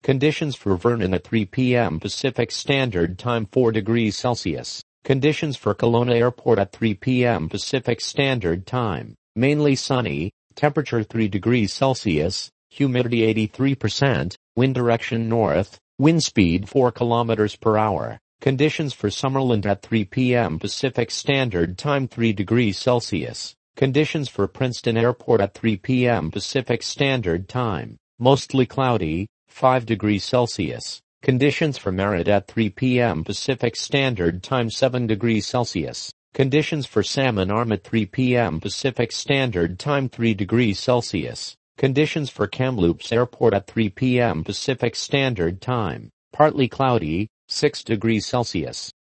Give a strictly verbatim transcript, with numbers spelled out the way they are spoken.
Conditions for Vernon at three p m Pacific Standard Time four degrees Celsius. Conditions for Kelowna Airport at three p m Pacific Standard Time. Mainly sunny, temperature three degrees Celsius, humidity eighty-three percent, wind direction north, wind speed four kilometers per hour. Conditions for Summerland at three p m Pacific Standard Time three degrees Celsius. Conditions for Princeton Airport at three p m Pacific Standard Time. Mostly cloudy, five degrees Celsius. Conditions for Merritt at three p m Pacific Standard Time seven degrees Celsius. Conditions for Salmon Arm at three p m Pacific Standard Time three degrees Celsius. Conditions for Kamloops Airport at three p m Pacific Standard Time. Partly cloudy, six degrees Celsius.